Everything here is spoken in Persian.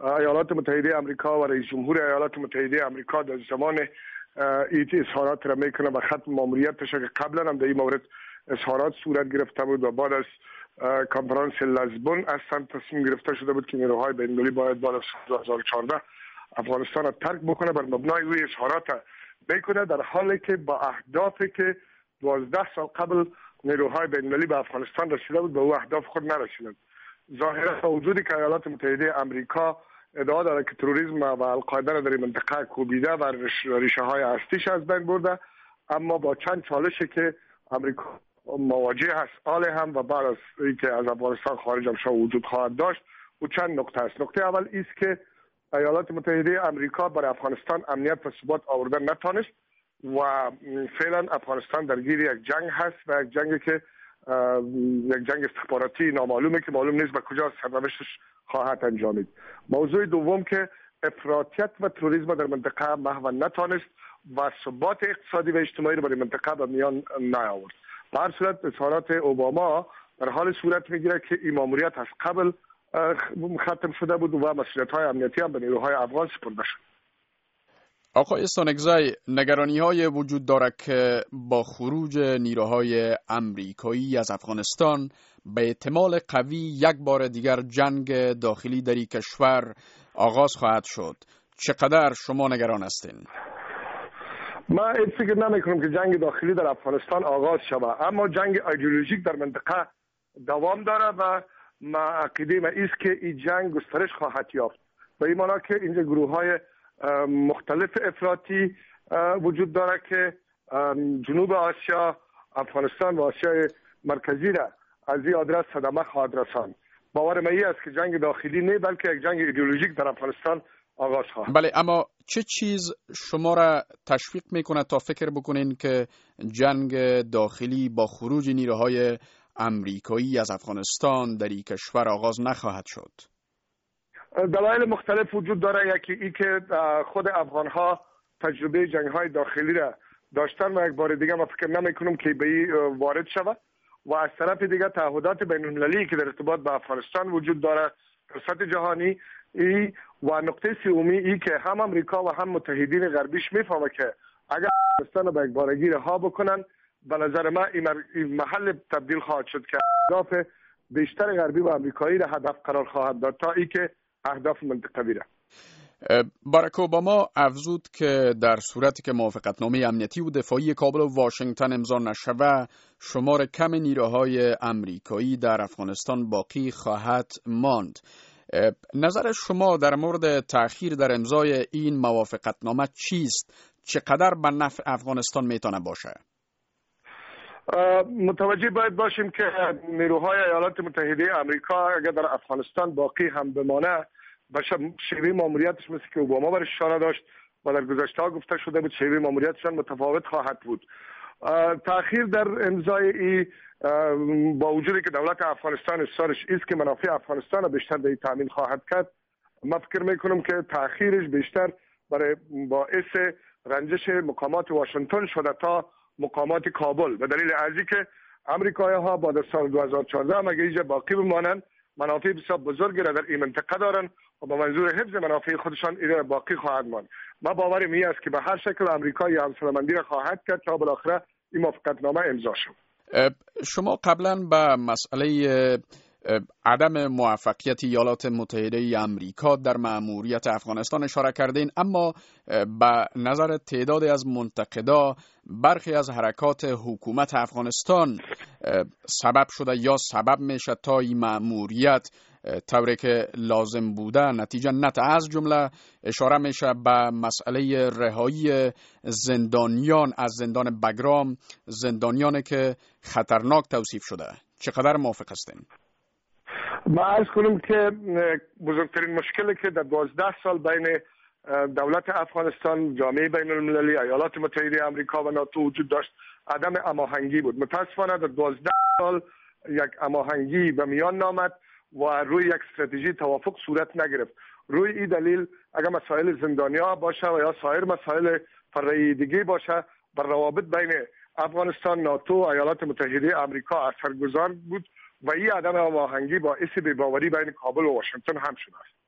ایالات متحده آمریکا و رئیس جمهور ایالات متحده آمریکا در زمان ایت اظهارات را میکنه و ختم ماموریتش که قبلا هم در این مورد اظهارات صورت گرفته بود و بعد از کنفرانس لزبون اصلا تصمیم گرفته شده بود که نیروهای بین‌المللی باید بعد از 2014 افغانستان را ترک بکنه. بر مبنای روی اظهارات میکنه در حالی که با اهدافی که 12 سال قبل نیروهای بین‌المللی به افغانستان رسیده بود به او اهداف خود نرسیدند. ظاهرا با وجودی که ایالات متحده آمریکا ادعا داره که تروریسم و القاعده را در این منطقه کوبیده و ریشه های اصلیش از بین برده، اما با چند چالشی که آمریکا مواجه است حال هم و بعد از اینکه از افغانستان خارج هم شد وجود خواهد داشت و چند نکته است. نکته اول است که ایالات متحده آمریکا برای افغانستان امنیت و ثبات آوردن نتانست و فعلا افغانستان درگیر یک جنگ هست و یک جنگی که یک جنگ استخباراتی نامعلومه که معلوم نیست به کجا سرنوشتش خواهد انجامید. موضوع دوم که افراطیت و تروریسم در منطقه محو نتانست و ثبات اقتصادی و اجتماعی رو برای منطقه به میان نیاورد. به هر صورت اظهارات اوباما در حال صورت میگیره که این ماموریت از قبل ختم شده بود و مسئولیت‌های امنیتی هم به نیروهای افغان سپرده شد. آقای استانکزی، نگرانی‌های وجود دارد که با خروج نیروهای آمریکایی از افغانستان به احتمال قوی یک بار دیگر جنگ داخلی در این کشور آغاز خواهد شد. چقدر شما نگران هستین؟ من فکر نمی‌کنم که جنگ داخلی در افغانستان آغاز شود، اما جنگ ایدئولوژیک در منطقه دوام داره و ما عقیده ما است که این جنگ گسترش خواهد یافت. به این معنی که اینجا گروه‌های مختلف افراطی وجود داره که جنوب آسیا، افغانستان و آسیای مرکزی را از این آدرس صدمه خواهد رساند. باور من این است که جنگ داخلی نه بلکه یک جنگ ایدئولوژیک در افغانستان آغاز خواهد. بله، اما چه چیز شما را تشویق میکنه تا فکر بکنین که جنگ داخلی با خروج نیروهای آمریکایی از افغانستان در این کشور آغاز نخواهد شد؟ دلایل مختلف وجود داره. یکی ای که خود افغان‌ها تجربه جنگ‌های داخلی را داشتن و یک بار دیگه ما فکر نمی‌کنم که به این وارد شود و از طرف دیگه تعهدات بین‌المللی که در ارتباط با افغانستان وجود داره در سطح جهانی ای و نقطه سومی ای که هم امریکا و هم متحدین غربیش میفهمه که اگر افغانستان رو به یک بارگی رها بکنن به نظر من این محل تبدیل خواهد شد که اهداف بیشتر غربی و امریکایی را هدف قرار خواهد داد تا ای که اهداف منطقوی را. باراک اوباما افزود که در صورتی که موافقتنامه امنیتی و دفاعی کابل و واشنگتن امضا نشود شمار کم نیروهای امریکایی در افغانستان باقی خواهد ماند. نظر شما در مورد تأخیر در امضای این موافقتنامه چیست؟ چقدر به نفع افغانستان میتونه باشه؟ متوجه باید باشیم که نیروهای ایالات متحده آمریکا اگر در افغانستان باقی هم بمانه به شیوه ماموریتش مثل که اوباما برش اشاره داشت و در گذشته گفته شده بود شیوه ماموریتشان متفاوت خواهد بود. تأخیر در امضای ای با وجودی که دولت افغانستان اصرارش است که منافع افغانستان بیشتر به تامین خواهد کرد، من فکر میکنم که تأخیرش بیشتر برای باعث رنجش مقامات واشنگتن شده تا مقامات کابل به دلیل ارزی که امریکایی‌ها بعد از سال 2014 اگر اینجا باقی بمانند منافع بسیار بزرگی را در این منطقه دارند و با منظور حفظ منافع خودشان این باقی خواهد ماند. ما باورم این است که به هر شکل امریکا یا همسالمندی را خواهد کرد تا بالاخره این موافقتنامه امضا شد. شما قبلا به مسئله عدم موفقیت ایالات متحده آمریکا در مأموریت افغانستان اشاره کردین، اما به نظر تعدادی از منتقدا برخی از حرکات حکومت افغانستان سبب شده یا سبب میشه تا این مأموریت طوری که لازم بوده نتیجه نده. از جمله اشاره میشه به مسئله رهایی زندانیان از زندان بگرام، زندانیانی که خطرناک توصیف شده. چقدر موافق هستین؟ ما عرض کنم که بزرگترین مشکلی که در 12 سال بین دولت افغانستان، جامعه بین المللی، ایالات متحده آمریکا و ناتو وجود داشت عدم هماهنگی بود. متاسفانه در 12 سال یک هماهنگی به میان نامد و روی یک استراتژی توافق صورت نگرفت. روی این دلیل اگر مسائل زندانیا باشه و یا سایر مسائل فرعی دیگه باشه بر روابط بین افغانستان، ناتو و ایالات متحده آمریکا اثرگذار بود و این عدم هماهنگی باعث بی‌باوری بین کابل و واشنگتن هم شده است.